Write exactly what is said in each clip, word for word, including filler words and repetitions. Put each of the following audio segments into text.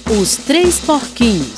Os Três Porquinhos.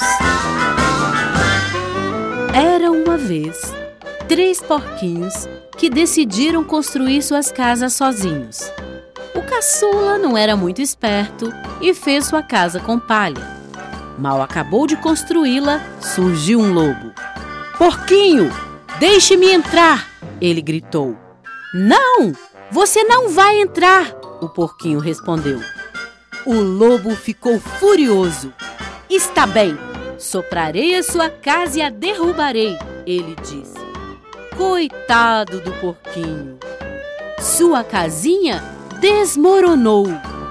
Era uma vez três porquinhos que decidiram construir suas casas sozinhos. O caçula não era muito esperto e fez sua casa com palha. Mal acabou de construí-la, surgiu um lobo. "Porquinho, deixe-me entrar!" ele gritou. "Não, você não vai entrar!" o porquinho respondeu. O lobo ficou furioso. "Está bem, soprarei a sua casa e a derrubarei", ele disse. Coitado do porquinho! Sua casinha desmoronou.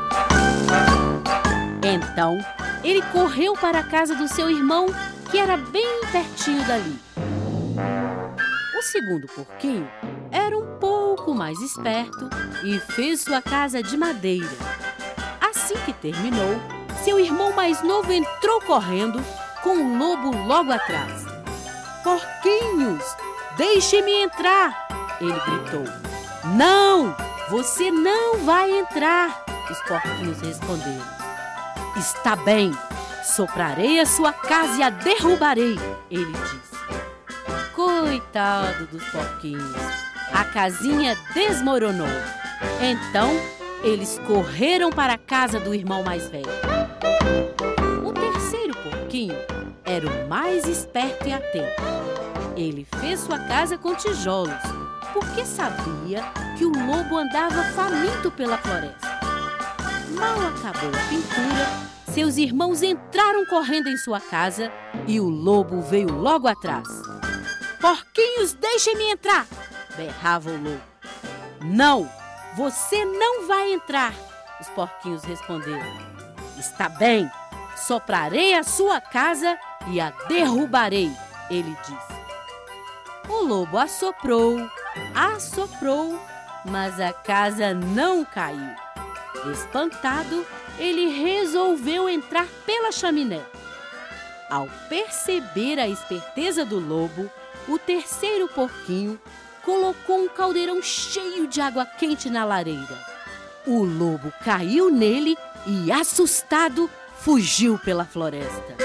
Então, ele correu para a casa do seu irmão, que era bem pertinho dali. O segundo porquinho era um pouco mais esperto e fez sua casa de madeira. Assim que terminou, seu irmão mais novo entrou correndo, com o lobo logo atrás. "Porquinhos, deixe-me entrar!" ele gritou. "Não, você não vai entrar!" os porquinhos responderam. "Está bem, soprarei a sua casa e a derrubarei", ele disse. Coitado dos porquinhos! A casinha desmoronou. Então, eles correram para a casa do irmão mais velho. O terceiro porquinho era o mais esperto e atento. Ele fez sua casa com tijolos, porque sabia que o lobo andava faminto pela floresta. Mal acabou a pintura, seus irmãos entraram correndo em sua casa e o lobo veio logo atrás. "Porquinhos, deixem-me entrar!" berrava o lobo. "Não, você não vai entrar!" os porquinhos responderam. "Está bem, soprarei a sua casa e a derrubarei", ele disse. O lobo assoprou, assoprou, mas a casa não caiu. Espantado, ele resolveu entrar pela chaminé. Ao perceber a esperteza do lobo, o terceiro porquinho colocou um caldeirão cheio de água quente na lareira. O lobo caiu nele e, assustado, fugiu pela floresta.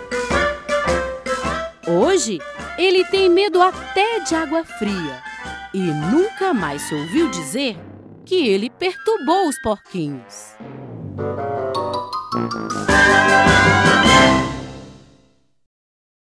Hoje, ele tem medo até de água fria e nunca mais se ouviu dizer que ele perturbou os porquinhos.